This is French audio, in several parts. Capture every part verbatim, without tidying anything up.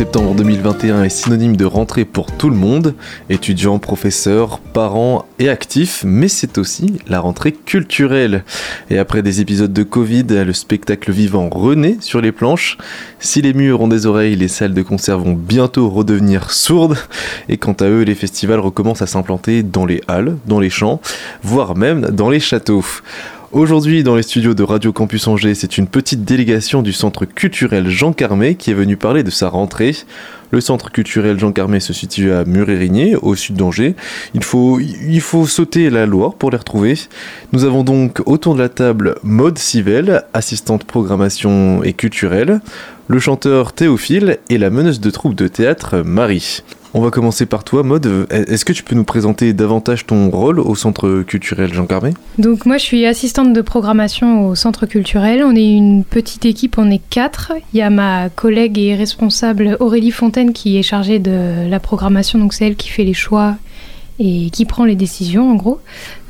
septembre deux mille vingt et un est synonyme de rentrée pour tout le monde, étudiants, professeurs, parents et actifs, mais c'est aussi la rentrée culturelle. Et après des épisodes de Covid, le spectacle vivant renaît sur les planches. Si les murs ont des oreilles, les salles de concert vont bientôt redevenir sourdes. Et quant à eux, les festivals recommencent à s'implanter dans les halles, dans les champs, voire même dans les châteaux. Aujourd'hui, dans les studios de Radio Campus Angers, c'est une petite délégation du Centre culturel Jean Carmet qui est venue parler de sa rentrée. Le Centre culturel Jean Carmet se situe à Mur-et-Rigné, au sud d'Angers. Il faut, il faut sauter la Loire pour les retrouver. Nous avons donc autour de la table Maude Civelle, assistante programmation et culturelle, le chanteur Théophile et la meneuse de troupe de théâtre Marie. On va commencer par toi, Maude. Est-ce que tu peux nous présenter davantage ton rôle au Centre culturel Jean Carmet ? Donc moi, je suis assistante de programmation au Centre culturel. On est une petite équipe, on est quatre. Il y a ma collègue et responsable Aurélie Fontaine qui est chargée de la programmation. Donc c'est elle qui fait les choix et qui prend les décisions, en gros.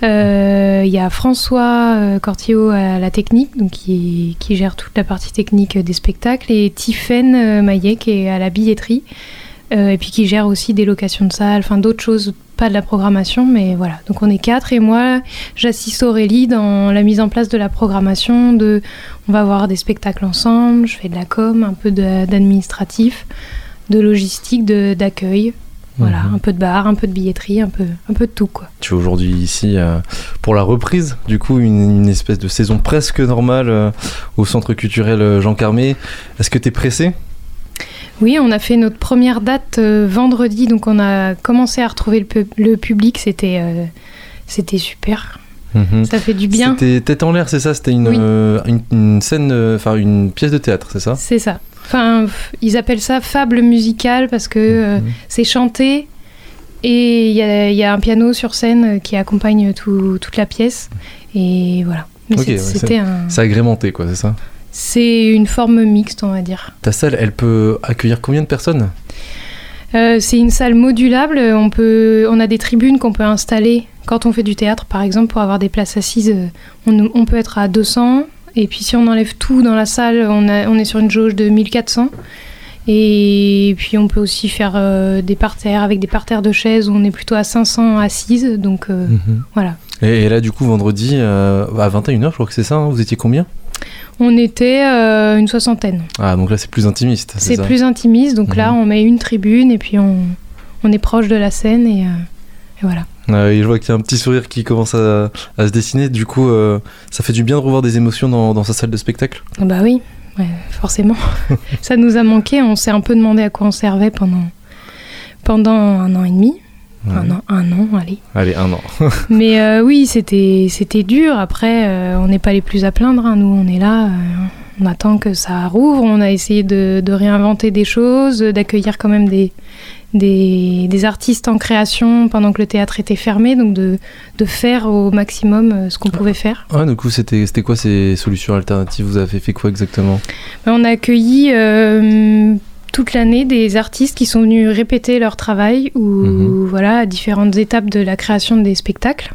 Euh, il y a François Cortillo à la technique, donc qui, qui gère toute la partie technique des spectacles, et Tiffaine Maillet qui est à la billetterie. Euh, et puis qui gère aussi des locations de salles, enfin d'autres choses, pas de la programmation, mais voilà. Donc on est quatre et moi, j'assiste Aurélie dans la mise en place de la programmation. De, on va voir des spectacles ensemble, je fais de la com, un peu de, d'administratif, de logistique, de, d'accueil. Voilà, mmh. Un peu de bar, un peu de billetterie, un peu, un peu de tout, quoi. Tu es aujourd'hui ici euh, pour la reprise, du coup, une, une espèce de saison presque normale euh, au Centre culturel Jean Carmet. Est-ce que tu es pressée ? Oui, on a fait notre première date euh, vendredi, donc on a commencé à retrouver le, pu- le public, c'était, euh, c'était super. Mmh. Ça fait du bien. C'était Tête en l'air, c'est ça ? C'était une, oui. euh, une, une scène, enfin euh, une pièce de théâtre, c'est ça ? C'est ça. Enfin, ils appellent ça fable musicale parce que euh, mmh. c'est chanté et il y a, y a un piano sur scène qui accompagne tout, toute la pièce. Et voilà. Mais okay, c'est, ouais, c'était c'est, un... c'est agrémenté, quoi, c'est ça ? C'est une forme mixte, on va dire. Ta salle, elle peut accueillir combien de personnes ? euh, C'est une salle modulable. On, peut, on a des tribunes qu'on peut installer quand on fait du théâtre, par exemple, pour avoir des places assises. On, on peut être à deux cents. Et puis si on enlève tout dans la salle, on, a, on est sur une jauge de mille quatre cents. Et puis on peut aussi faire euh, des parterres avec des parterres de chaises où on est plutôt à cinq cents assises. Donc euh, mm-hmm. voilà. Et, et là, du coup, vendredi, euh, à vingt et une heures, je crois que c'est ça, hein, vous étiez combien ? On était euh, une soixantaine. Ah, donc là, c'est plus intimiste, c'est, c'est ça ? plus intimiste, donc mmh. là, on met une tribune et puis on, on est proche de la scène et, euh, et voilà. Euh, et je vois qu'il y a un petit sourire qui commence à, à se dessiner. Du coup, euh, ça fait du bien de revoir des émotions dans, dans sa salle de spectacle ? Bah oui, ouais, forcément. Ça nous a manqué. On s'est un peu demandé à quoi on servait pendant, pendant un an et demi. Ouais. Un an, un an, allez. Allez, un an. Mais euh, oui, c'était, c'était dur. Après, euh, on n'est pas les plus à plaindre. Hein. Nous, on est là, euh, on attend que ça rouvre. On a essayé de, de réinventer des choses, d'accueillir quand même des, des, des artistes en création pendant que le théâtre était fermé, donc de, de faire au maximum ce qu'on pouvait faire. Ah, du coup, c'était, c'était quoi ces solutions alternatives ? Vous avez fait quoi exactement ? Ben, on a accueilli... Euh, toute l'année des artistes qui sont venus répéter leur travail ou mmh. voilà, à différentes étapes de la création des spectacles,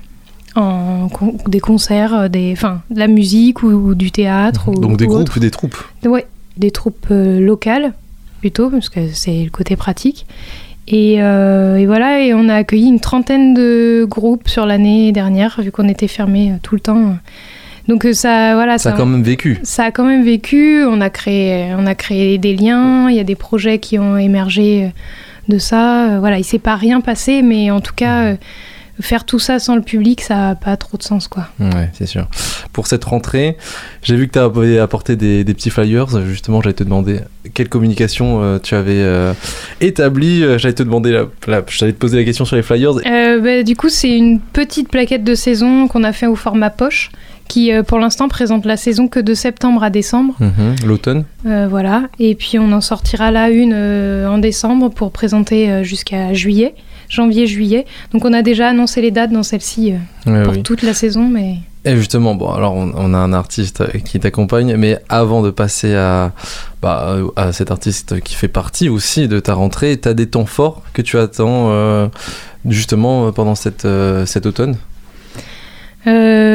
en con- des concerts, des, enfin, de la musique ou, ou du théâtre. Mmh. Ou, Donc des ou groupes autre. ou des troupes ? Oui, des troupes euh, locales plutôt, parce que c'est le côté pratique. Et, euh, et voilà, et on a accueilli une trentaine de groupes sur l'année dernière, vu qu'on était fermés euh, tout le temps. Donc ça, voilà, ça, ça a quand même vécu. Ça a quand même vécu. On a créé, on a créé des liens. Il y a des projets qui ont émergé de ça. Voilà, il s'est pas rien passé, mais en tout cas, faire tout ça sans le public, ça n'a pas trop de sens, quoi. Ouais, c'est sûr. Pour cette rentrée, j'ai vu que tu avais apporté des, des petits flyers. Justement, j'allais te demander quelle communication euh, tu avais euh, établie. J'allais te demander, la, la, j'allais te poser la question sur les flyers. Euh, bah, du coup, c'est une petite plaquette de saison qu'on a fait au format poche, qui euh, pour l'instant présente la saison que de septembre à décembre. Mmh, l'automne. Euh, voilà. Et puis on en sortira là une euh, en décembre pour présenter euh, jusqu'à juillet, janvier-juillet. Donc on a déjà annoncé les dates dans celle-ci euh, ouais, pour oui. toute la saison, mais... Et justement, bon, alors on, on a un artiste qui t'accompagne, mais avant de passer à, bah, à cet artiste qui fait partie aussi de ta rentrée, t'as des temps forts que tu attends euh, justement pendant cette, euh, cet automne ?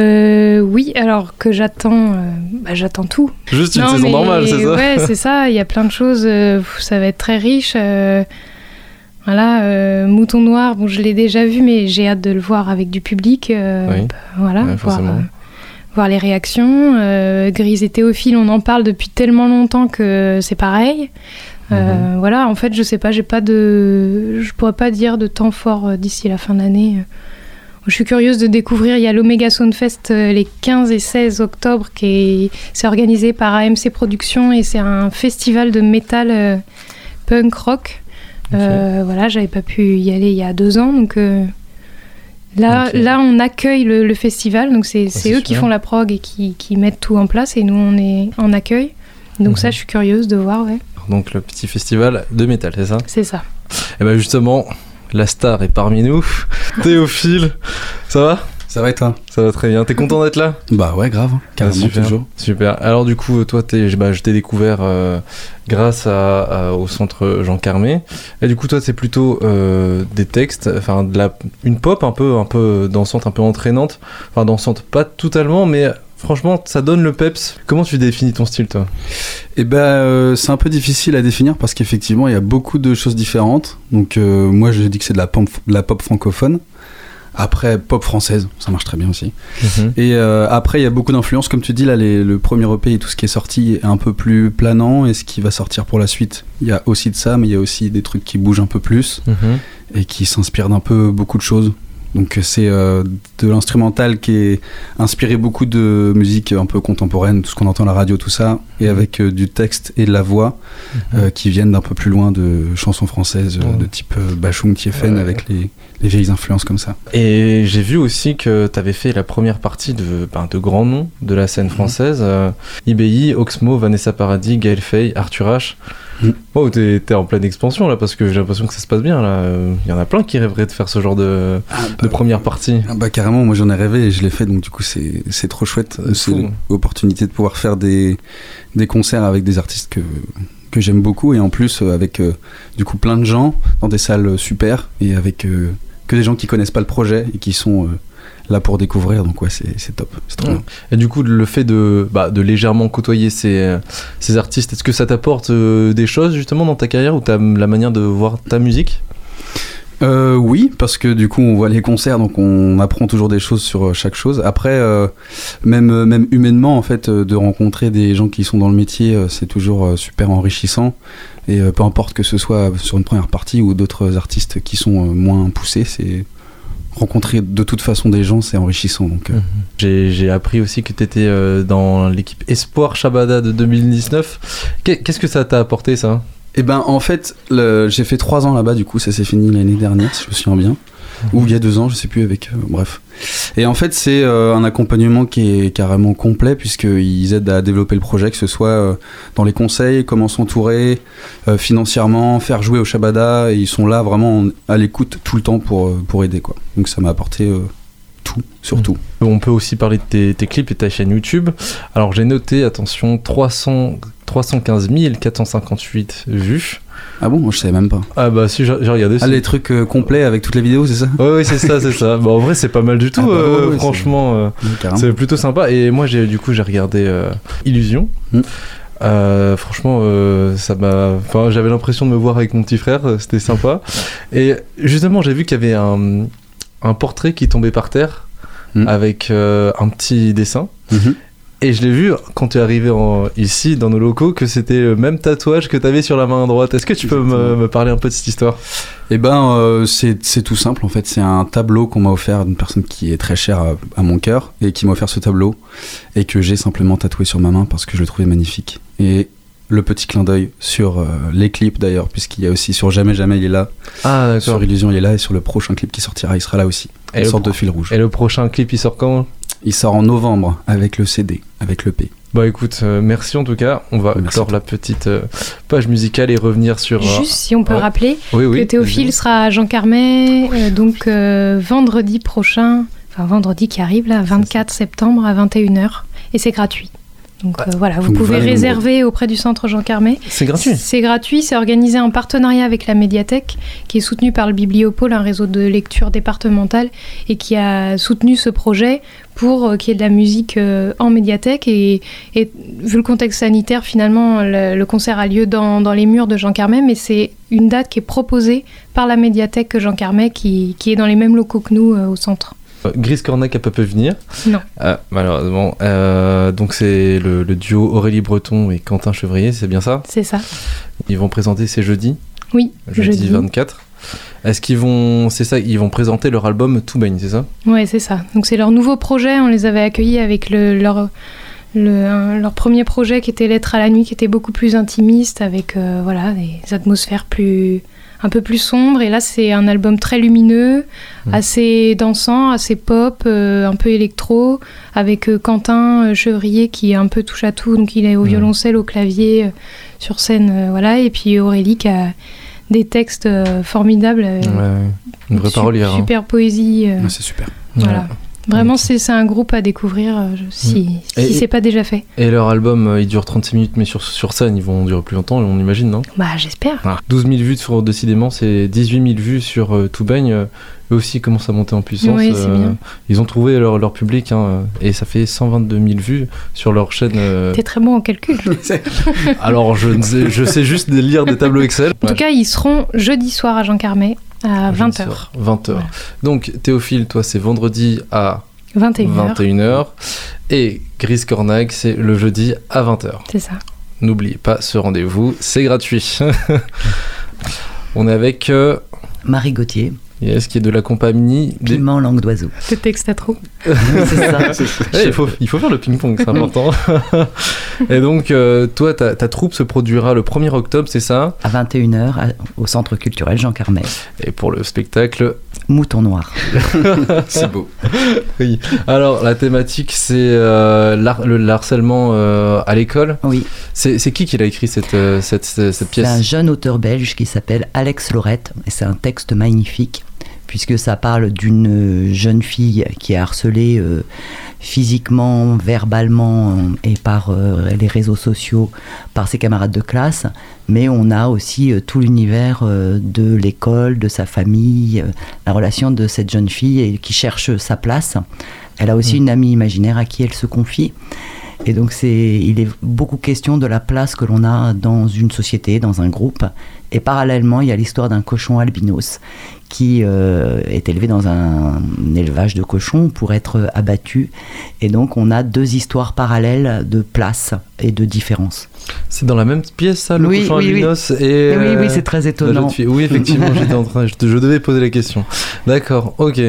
Euh, oui, alors que j'attends, euh, bah, j'attends tout. Juste une non, saison mais, normale, c'est ça? Ouais, c'est ça, il y a plein de choses, euh, ça va être très riche. Euh, voilà, euh, Mouton Noir, bon, je l'ai déjà vu, mais j'ai hâte de le voir avec du public. Euh, oui. bah, voilà, ouais, voir, forcément. euh, voir les réactions. Euh, Grise et Théophile, on en parle depuis tellement longtemps que c'est pareil. Euh, mmh. Voilà, en fait, je sais pas, j'ai pas de, je pourrais pas dire de temps fort euh, d'ici la fin de l'année. Je suis curieuse de découvrir. Il y a l'Omega Soundfest euh, les quinze et seize octobre, qui est, c'est organisé par A M C Productions et c'est un festival de métal euh, punk rock. Okay. Euh, voilà, j'avais pas pu y aller il y a deux ans, donc euh, là, okay. là, on accueille le, le festival. Donc c'est, oh, c'est, c'est eux super. Qui font la prog et qui, qui mettent tout en place, et nous on est en accueil. Donc mmh. ça, je suis curieuse de voir, ouais. Donc le petit festival de métal, c'est ça ? C'est ça. Et bien justement, la star est parmi nous. Théophile, ça va ? Ça va et toi ? Ça va très bien. T'es content d'être là ? Bah ouais, grave. Carrément, ah, super, toujours. Super. Alors du coup, toi, t'es, bah, je t'ai découvert euh, grâce à, à, au centre Jean Carmé. Et du coup, toi, c'est plutôt euh, des textes, enfin de la, une pop un peu, un peu dansante, un peu entraînante. Enfin dansante, pas totalement, mais franchement, ça donne le peps. Comment tu définis ton style, toi ? Eh ben, euh, c'est un peu difficile à définir parce qu'effectivement, il y a beaucoup de choses différentes. Donc, euh, moi, je dis que c'est de la pop, de la pop francophone. Après, pop française, ça marche très bien aussi. Mm-hmm. Et euh, après, il y a beaucoup d'influences. Comme tu dis, là, les, le premier E P et tout ce qui est sorti est un peu plus planant. Et ce qui va sortir pour la suite, il y a aussi de ça, mais il y a aussi des trucs qui bougent un peu plus mm-hmm. et qui s'inspirent d'un peu beaucoup de choses. Donc c'est euh, de l'instrumental qui est inspiré beaucoup de musique un peu contemporaine, tout ce qu'on entend à la radio, tout ça, et avec euh, du texte et de la voix mmh. euh, qui viennent d'un peu plus loin de chansons françaises mmh. de type euh, Bachung, Tiefen, ouais. avec les, les vieilles influences comme ça. Et j'ai vu aussi que tu avais fait la première partie de, ben, de grands noms de la scène française, mmh. euh, I B I, Oxmo, Vanessa Paradis, Gaël Faye, Arthur H. Mmh. Oh, t'es, t'es en pleine expansion là, parce que j'ai l'impression que ça se passe bien là. Il y en a plein qui rêveraient de faire ce genre de, ah bah, de première partie. Ah bah carrément, moi j'en ai rêvé et je l'ai fait, donc du coup c'est, c'est trop chouette. C'est, c'est l'opportunité de pouvoir faire des, des concerts avec des artistes que, que j'aime beaucoup, et en plus avec euh, du coup plein de gens dans des salles super, et avec euh, que des gens qui connaissent pas le projet et qui sont... Euh, là pour découvrir, donc ouais, c'est, c'est top, c'est trop ouais. bien. Et du coup, le fait de, bah, de légèrement côtoyer ces, ces artistes, est-ce que ça t'apporte euh, des choses justement dans ta carrière, ou ta, la manière de voir ta musique ? euh, Oui, parce que du coup on voit les concerts, donc on apprend toujours des choses sur chaque chose. Après, euh, même, même humainement, en fait, de rencontrer des gens qui sont dans le métier, c'est toujours super enrichissant. Et peu importe que ce soit sur une première partie ou d'autres artistes qui sont moins poussés, c'est... rencontrer de toute façon des gens, c'est enrichissant. Donc, euh. mmh. j'ai, j'ai appris aussi que tu étais euh, dans l'équipe Espoir Shabada de deux mille dix-neuf. Qu'est-ce que ça t'a apporté, ça ? Eh ben, en fait, le, j'ai fait trois ans là-bas, du coup, ça s'est fini l'année dernière, si je me souviens bien. Mmh. Ou il y a deux ans, je sais plus, avec... Euh, bref. Et en fait, c'est euh, un accompagnement qui est carrément complet, puisqu'ils aident à développer le projet, que ce soit euh, dans les conseils, comment s'entourer, euh, financièrement, faire jouer au Shabada, et ils sont là vraiment à l'écoute tout le temps pour, euh, pour aider, quoi. Donc ça m'a apporté euh, tout, surtout. Mmh. On peut aussi parler de tes, tes clips et ta chaîne YouTube. Alors j'ai noté, attention, trois cents, trois cent quinze mille quatre cent cinquante-huit vues. Ah bon, moi je savais même pas. Ah bah si, j'ai, j'ai regardé ça. Ah, les trucs euh, complets avec toutes les vidéos, c'est ça ? Ouais, ouais, c'est ça, c'est ça. Bah en vrai, c'est pas mal du tout, ah bah, euh, ouais, ouais, franchement. C'est... Euh, c'est plutôt sympa. Et moi, j'ai, du coup, j'ai regardé euh, Illusion. Mm. Euh, franchement, euh, ça m'a. Enfin, j'avais l'impression de me voir avec mon petit frère, c'était sympa. Et justement, j'ai vu qu'il y avait un, un portrait qui tombait par terre mm. avec euh, un petit dessin. Mm-hmm. Et je l'ai vu quand tu es arrivé en, ici dans nos locaux, que c'était le même tatouage que tu avais sur la main droite. Est-ce que tu peux me, me parler un peu de cette histoire ? Eh ben, euh, c'est, c'est tout simple en fait. C'est un tableau qu'on m'a offert d'une personne qui est très chère à, à mon cœur, et qui m'a offert ce tableau et que j'ai simplement tatoué sur ma main parce que je le trouvais magnifique. Et le petit clin d'œil sur euh, les clips d'ailleurs, puisqu'il y a aussi sur Jamais Jamais il est là, ah, d'accord. Sur Illusion il est là, et sur le prochain clip qui sortira il sera là aussi. Et une sorte pro- de fil rouge. Et le prochain clip il sort quand ? Il sort en novembre avec le C D, avec l'E P. Bah écoute, euh, merci en tout cas. On va merci clore la petite euh, page musicale et revenir sur... Euh... Juste si on peut ouais. rappeler oui, oui, que Théophile oui. sera à Jean Carmé, euh, donc euh, vendredi prochain, enfin vendredi qui arrive là, vingt-quatre septembre à vingt et une heures, et c'est gratuit. Donc ouais. euh, voilà, vous donc pouvez réserver auprès du centre Jean Carmé. C'est gratuit. C'est gratuit, c'est organisé en partenariat avec la médiathèque, qui est soutenue par le Bibliopôle, un réseau de lecture départemental, et qui a soutenu ce projet pour euh, qu'il y ait de la musique euh, en médiathèque. Et, et vu le contexte sanitaire, finalement, le, le concert a lieu dans, dans les murs de Jean Carmet, mais c'est une date qui est proposée par la médiathèque Jean Carmet, qui, qui est dans les mêmes locaux que nous euh, au centre. Gris Cornac n'a pas pu venir. Non. Ah, malheureusement. Euh, donc c'est le, le duo Aurélie Breton et Quentin Chevrier, c'est bien ça ? C'est ça. Ils vont présenter ces jeudis ? Oui, jeudi, jeudi vingt-quatre. Est-ce qu'ils vont, c'est ça, ils vont présenter leur album Tout baigne, c'est ça ? Ouais, c'est ça. Donc c'est leur nouveau projet. On les avait accueillis avec le, leur, le, un, leur premier projet qui était Lettre à la nuit, qui était beaucoup plus intimiste, avec euh, voilà, des atmosphères plus, un peu plus sombres. Et là, c'est un album très lumineux, mmh. assez dansant, assez pop, euh, un peu électro, avec euh, Quentin Chevrier qui est un peu touche à tout. Donc il est au mmh. violoncelle, au clavier, euh, sur scène, euh, voilà. Et puis Aurélie qui a des textes euh, formidables. Euh, ouais, une vraie su- parolière. Super hein. poésie. Euh, ouais, c'est super. Voilà. Ouais. Vraiment, okay. c'est, c'est un groupe à découvrir euh, si, et, si c'est pas déjà fait. Et leur album, euh, il dure trente-six minutes, mais sur, sur scène, ils vont durer plus longtemps, on imagine, non ? Bah, j'espère. Ah. douze mille vues sur Décidément, c'est dix-huit mille vues sur euh, Tout baigne. Euh, eux aussi commencent à monter en puissance. Oui, c'est euh, bien. Ils ont trouvé leur, leur public, hein, et ça fait cent vingt-deux mille vues sur leur chaîne. Euh... T'es très bon en calcul. Alors, je, ne sais, je sais juste lire des tableaux Excel. En ouais. tout cas, ils seront jeudi soir à Jean Carmet à vingt heures. vingt heures. Voilà. Donc, Théophile, toi, c'est vendredi à vingt et une heures. vingt et une heures. Et Gris Cornac, c'est le jeudi à vingt heures. C'est ça. N'oubliez pas ce rendez-vous, c'est gratuit. On est avec euh... Marie Gauthier. Yes, qui est de la compagnie des... Piment langue d'oiseau. Le texte à trop. C'est ça. c'est ça. Ouais, il, faut, il faut faire le ping-pong, c'est important. Et donc, euh, toi, ta, ta troupe se produira le premier octobre, c'est ça ? À vingt et une heures, à, au Centre culturel Jean Carmet. Et pour le spectacle Mouton noir. C'est beau. Oui. Alors, la thématique, c'est euh, l'ar- le harcèlement euh, à l'école. Oui. C'est, c'est qui qui l'a écrit, cette, cette, cette, cette pièce ? C'est un jeune auteur belge qui s'appelle Alex Lorette. Et c'est un texte magnifique, puisque ça parle d'une jeune fille qui est harcelée euh, physiquement, verbalement et par euh, les réseaux sociaux par ses camarades de classe, mais on a aussi euh, tout l'univers euh, de l'école, de sa famille, euh, la relation de cette jeune fille et, qui cherche sa place. Elle a aussi mmh. une amie imaginaire à qui elle se confie. Et donc c'est, il est beaucoup question de la place que l'on a dans une société, dans un groupe. Et parallèlement, il y a l'histoire d'un cochon albinos qui euh, est élevé dans un, un élevage de cochons pour être abattu. Et donc on a deux histoires parallèles de place et de différence. C'est dans la même pièce, ça, le oui, cochon oui, albinos oui. et euh, oui, oui, c'est très étonnant. Oui, effectivement, j'étais en train, je, je devais poser la question. D'accord, ok.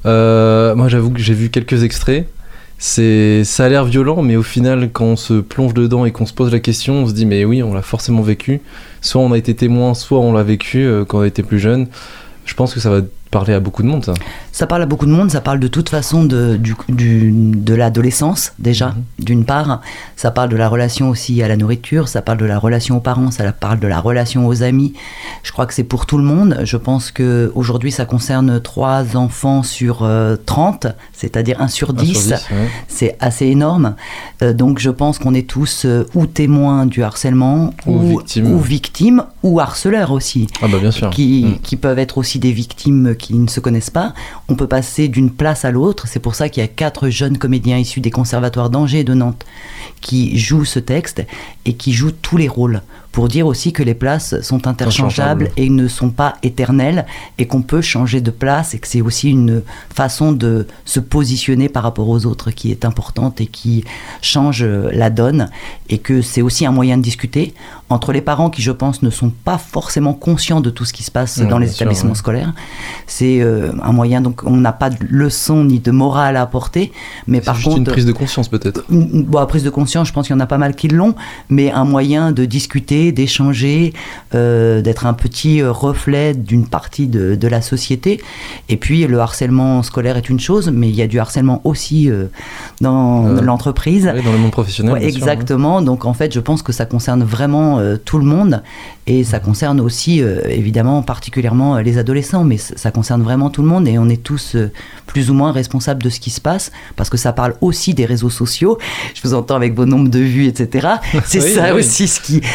Euh, moi, j'avoue que j'ai vu quelques extraits. C'est, ça a l'air violent, mais au final, quand on se plonge dedans et qu'on se pose la question, on se dit mais oui, on l'a forcément vécu. Soit on a été témoin, soit on l'a vécu euh, quand on était plus jeune. Je pense que ça va parler à beaucoup de monde, ça. Ça parle à beaucoup de monde, ça parle de toute façon de, du, du, de l'adolescence, déjà, mmh. d'une part. Ça parle de la relation aussi à la nourriture, ça parle de la relation aux parents, ça parle de la relation aux amis. Je crois que c'est pour tout le monde. Je pense qu'aujourd'hui, ça concerne trois enfants sur euh, trente, c'est-à-dire un sur dix. un sur dix ouais. C'est assez énorme. Euh, donc, je pense qu'on est tous euh, ou témoins du harcèlement, ou, ou, victimes. ou victimes, ou harceleurs aussi. Ah bah bien sûr. Qui, mmh. qui peuvent être aussi des victimes qui ne se connaissent pas. On peut passer d'une place à l'autre. C'est pour ça qu'il y a quatre jeunes comédiens issus des conservatoires d'Angers et de Nantes qui jouent ce texte et qui jouent tous les rôles, pour dire aussi que les places sont interchangeables et ne sont pas éternelles et qu'on peut changer de place et que c'est aussi une façon de se positionner par rapport aux autres qui est importante et qui change la donne, et que c'est aussi un moyen de discuter entre les parents qui, je pense, ne sont pas forcément conscients de tout ce qui se passe ouais, dans les établissements sûr, ouais. scolaires. C'est euh, un moyen, donc on n'a pas de leçon ni de morale à apporter, mais c'est par juste contre... une prise de conscience peut-être. Une, bon, prise de conscience, je pense qu'il y en a pas mal qui l'ont, mais un moyen de discuter, d'échanger, euh, d'être un petit reflet d'une partie de, de la société. Et puis le harcèlement scolaire est une chose, mais il y a du harcèlement aussi euh, dans euh, l'entreprise. Oui, dans le monde professionnel. Ouais, exactement. Sûr, ouais. Donc en fait, je pense que ça concerne vraiment euh, tout le monde, et ça concerne aussi euh, évidemment particulièrement euh, les adolescents, mais c- ça concerne vraiment tout le monde, et on est tous euh, plus ou moins responsables de ce qui se passe, parce que ça parle aussi des réseaux sociaux. Je vous entends avec vos nombres de vues, et cetera. C'est oui, ça oui. aussi ce qui transmet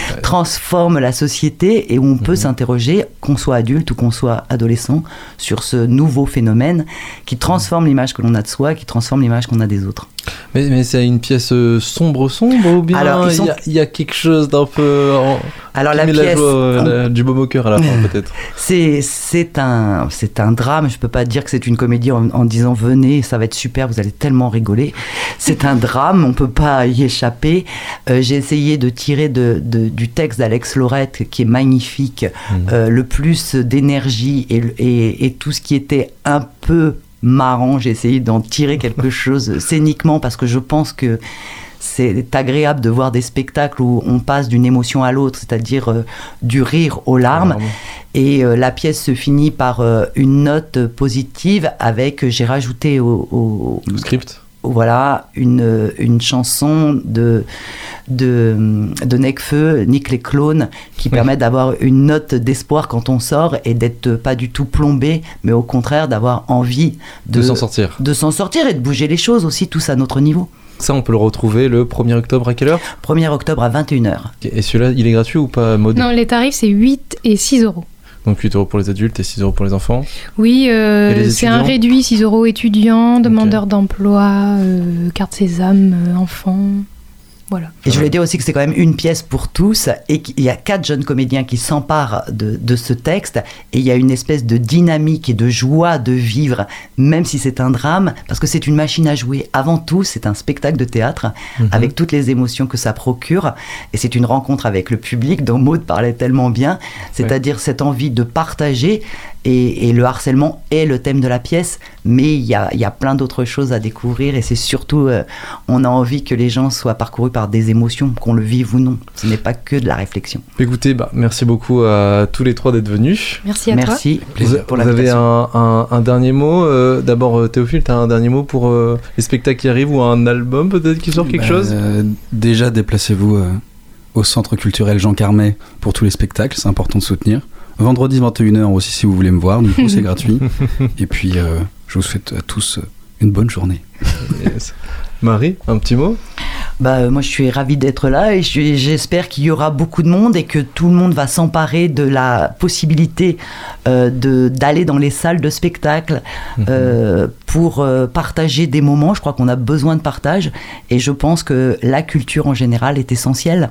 transforme la société et où on peut mmh. s'interroger, qu'on soit adulte ou qu'on soit adolescent, sur ce nouveau phénomène qui transforme l'image que l'on a de soi, qui transforme l'image qu'on a des autres. Mais, mais c'est une pièce sombre, sombre ou bien Alors, il, sont... y a, il y a quelque chose d'un peu... En... Alors la pièce... La joie, on... la, du baume au cœur à la fin peut-être. C'est, c'est, un, c'est un drame, je ne peux pas dire que c'est une comédie en, en disant venez, ça va être super, vous allez tellement rigoler. C'est un drame, on ne peut pas y échapper. Euh, j'ai essayé de tirer de, de, du texte d'Alex Lorette, qui est magnifique, mmh. euh, le plus d'énergie et, et, et tout ce qui était un peu... marrant, j'ai essayé d'en tirer quelque chose scéniquement parce que je pense que c'est agréable de voir des spectacles où on passe d'une émotion à l'autre, c'est-à-dire euh, du rire aux larmes. Et euh, la pièce se finit par euh, une note positive avec, j'ai rajouté au, au, au script voilà, une, une chanson de, de, de Necfeu, Nick les clones, qui oui. permet d'avoir une note d'espoir quand on sort et d'être pas du tout plombé, mais au contraire d'avoir envie de, de s'en sortir. De s'en sortir et de bouger les choses aussi, tous à notre niveau. Ça, on peut le retrouver le premier octobre à quelle heure ? premier octobre à vingt et une heures. Et celui-là, il est gratuit ou pas, Maud ? Non, les tarifs, c'est huit et six euros. Donc huit euros pour les adultes et six euros pour les enfants. Oui, euh, c'est un réduit, six euros étudiants, demandeurs okay. d'emploi, euh, carte sésame, euh, enfants. Voilà. Et je voulais dire aussi que c'est quand même une pièce pour tous et qu'il y a quatre jeunes comédiens qui s'emparent de, de ce texte et il y a une espèce de dynamique et de joie de vivre, même si c'est un drame, parce que c'est une machine à jouer. Avant tout, c'est un spectacle de théâtre mm-hmm. avec toutes les émotions que ça procure et c'est une rencontre avec le public dont Maud parlait tellement bien, c'est-à-dire ouais. cette envie de partager. Et, et le harcèlement est le thème de la pièce, mais il y a, y a plein d'autres choses à découvrir et c'est surtout, euh, on a envie que les gens soient parcourus par des émotions, qu'on le vive ou non. Ce n'est pas que de la réflexion. Écoutez, bah, merci beaucoup à tous les trois d'être venus. Merci à merci. toi. Plaisir vous, pour vous avez un, un, un dernier mot euh, D'abord, Théophile, tu as un dernier mot pour euh, les spectacles qui arrivent ou un album peut-être qui sort quelque bah, chose euh, Déjà, déplacez-vous euh, au Centre culturel Jean Carmet pour tous les spectacles, c'est important de soutenir. Vendredi vingt et une heures aussi si vous voulez me voir, du coup c'est gratuit. Et puis euh, je vous souhaite à tous une bonne journée. Yes. Marie, un petit mot ? Bah, moi je suis ravie d'être là et je suis, j'espère qu'il y aura beaucoup de monde et que tout le monde va s'emparer de la possibilité euh, de, d'aller dans les salles de spectacle mmh. euh, pour euh, partager des moments. Je crois qu'on a besoin de partage et je pense que la culture en général est essentielle.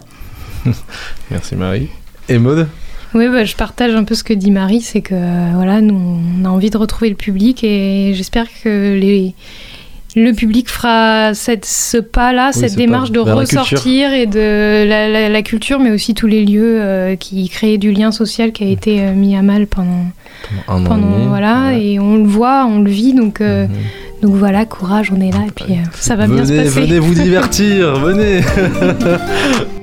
Merci Marie. Et Maud ? Oui, bah, je partage un peu ce que dit Marie, c'est que euh, voilà, nous, on a envie de retrouver le public et j'espère que les, le public fera cette, ce pas-là, oui, cette démarche de ressortir et de la, la, la culture, mais aussi tous les lieux euh, qui créent du lien social qui a été euh, mis à mal pendant, pendant un pendant an et demi, voilà, ouais. Et on le voit, on le vit, donc. Euh, mm-hmm. Donc voilà, courage, on est là et puis euh, ça va venez, bien se passer. Venez vous divertir, venez.